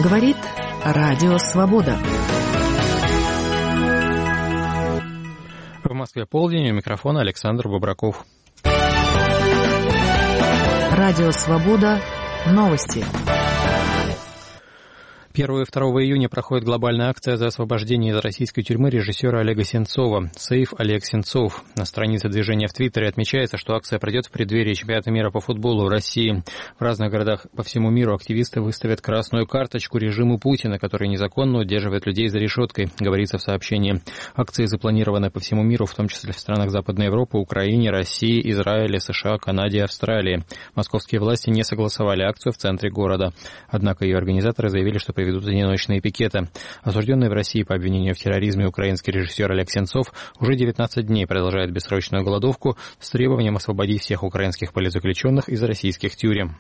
Говорит Радио Свобода. В Москве полдень, у микрофона Александр Бобраков. Радио Свобода. Новости. 1 и 2 июня проходит глобальная акция за освобождение из российской тюрьмы режиссера Олега Сенцова «Сейв Олег Сенцов». На странице движения в Твиттере отмечается, что акция пройдет в преддверии чемпионата мира по футболу в России. В разных городах по всему миру активисты выставят красную карточку режиму Путина, который незаконно удерживает людей за решеткой, говорится в сообщении. Акции запланированы по всему миру, в том числе в странах Западной Европы, Украине, России, Израиле, США, Канаде и Австралии. Московские власти не согласовали акцию в центре города. Однако ее организаторы заявили, что ведут одиночные пикеты. Осужденный в России по обвинению в терроризме украинский режиссер Олег Сенцов уже 19 дней продолжает бессрочную голодовку с требованием освободить всех украинских политзаключенных из российских тюрем.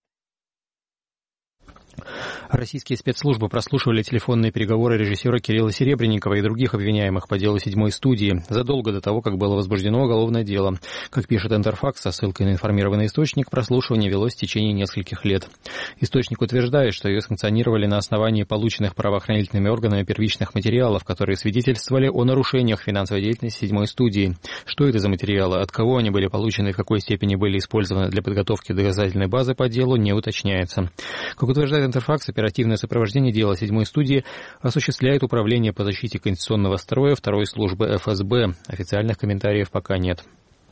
Российские спецслужбы прослушивали телефонные переговоры режиссера Кирилла Серебренникова и других обвиняемых по делу «Седьмой студии» задолго до того, как было возбуждено уголовное дело. Как пишет Интерфакс, со ссылкой на информированный источник, прослушивание велось в течение нескольких лет. Источник утверждает, что ее санкционировали на основании полученных правоохранительными органами первичных материалов, которые свидетельствовали о нарушениях финансовой деятельности «Седьмой студии». Что это за материалы, от кого они были получены и в какой степени были использованы для подготовки доказательной базы по делу, не уточняется. Как утверждает Интерфакс, оперативное сопровождение дела «Седьмой студии» осуществляет Управление по защите конституционного строя второй службы ФСБ. Официальных комментариев пока нет.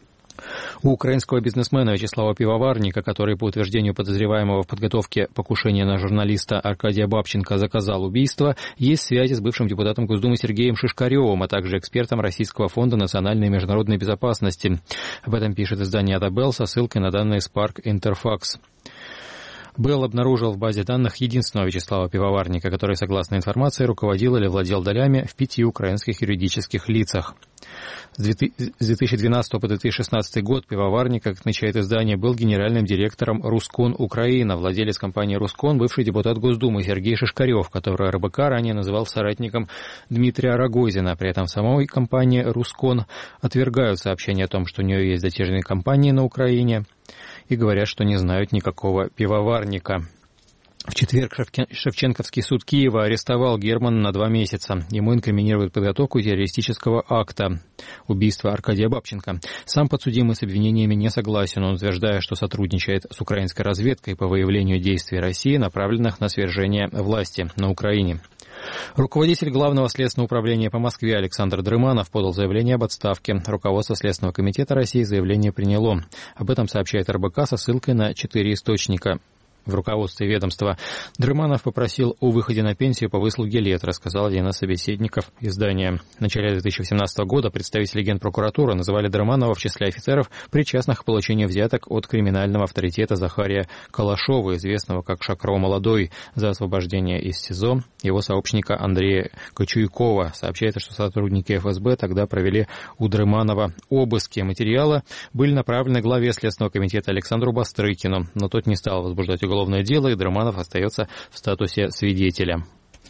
У украинского бизнесмена Вячеслава Пивоварника, который по утверждению подозреваемого в подготовке покушения на журналиста Аркадия Бабченко заказал убийство, есть связи с бывшим депутатом Госдумы Сергеем Шишкаревым, а также экспертом Российского фонда национальной и международной безопасности. Об этом пишет издание «Адабел» со ссылкой на данные Spark Interfax. Белл обнаружил в базе данных единственного Вячеслава Пивоварника, который, согласно информации, руководил или владел долями в 5 украинских юридических лицах. С 2012 по 2016 год Пивоварник, как отмечает издание, был генеральным директором «Рускон Украина». Владелец компании «Рускон» бывший депутат Госдумы Сергей Шишкарев, который РБК ранее называл соратником Дмитрия Рогозина. При этом в самой компании «Рускон» отвергают сообщение о том, что у нее есть дочерние компании на Украине, и говорят, что не знают никакого Пивоварника. В четверг Шевченковский суд Киева арестовал Германа на 2 месяца. Ему инкриминируют подготовку террористического акта – убийства Аркадия Бабченко. Сам подсудимый с обвинениями не согласен. Он утверждает, что сотрудничает с украинской разведкой по выявлению действий России, направленных на свержение власти на Украине. Руководитель Главного следственного управления по Москве Александр Дрыманов подал заявление об отставке. Руководство Следственного комитета России заявление приняло. Об этом сообщает РБК со ссылкой на 4 источника. В руководстве ведомства Дрыманов попросил о выходе на пенсию по выслуге лет, рассказал один из собеседников издания. В начале 2017 года представители Генпрокуратуры называли Дрыманова в числе офицеров, причастных к получению взяток от криминального авторитета Захария Калашова, известного как Шакро Молодой, за освобождение из СИЗО его сообщника Андрея Кочуйкова. Сообщается, что сотрудники ФСБ тогда провели у Дрыманова обыски. Материалы были направлены главе Следственного комитета Александру Бастрыкину, но тот не стал возбуждать уголовное дело, и Дрыманов остается в статусе свидетеля.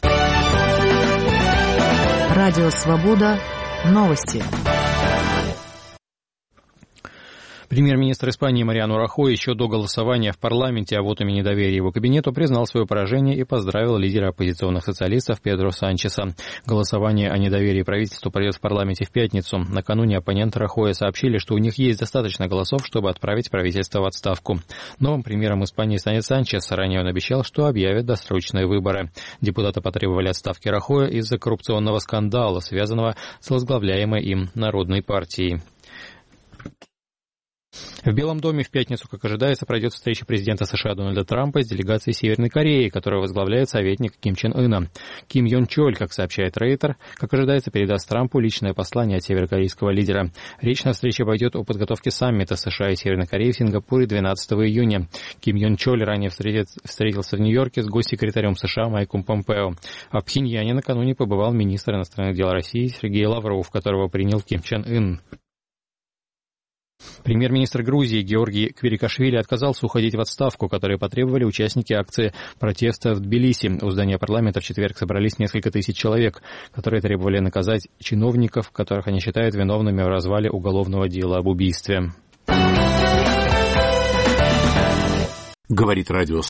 Радио Свобода. Новости. Премьер-министр Испании Мариано Рахой еще до голосования в парламенте о вотуме недоверия его кабинету признал свое поражение и поздравил лидера оппозиционных социалистов Педро Санчеса. Голосование о недоверии правительству пройдет в парламенте в пятницу. Накануне оппоненты Рахоя сообщили, что у них есть достаточно голосов, чтобы отправить правительство в отставку. Новым премьером Испании станет Санчес. Ранее он обещал, что объявит досрочные выборы. Депутаты потребовали отставки Рахоя из-за коррупционного скандала, связанного с возглавляемой им Народной партией. В Белом доме в пятницу, как ожидается, пройдет встреча президента США Дональда Трампа с делегацией Северной Кореи, которую возглавляет советник Ким Чен Ына. Ким Йон Чоль, как сообщает Рейтер, как ожидается, передаст Трампу личное послание от северокорейского лидера. Речь на встрече пойдет о подготовке саммита США и Северной Кореи в Сингапуре 12 июня. Ким Йон Чоль ранее встретился в Нью-Йорке с госсекретарем США Майком Помпео. А в Пхеньяне накануне побывал министр иностранных дел России Сергей Лавров, которого принял Ким Чен Ын. Премьер-министр Грузии Георгий Квирикашвили отказался уходить в отставку, которые потребовали участники акции протеста в Тбилиси. У здания парламента в четверг собрались несколько тысяч человек, которые требовали наказать чиновников, которых они считают виновными в развале уголовного дела об убийстве. Говорит радио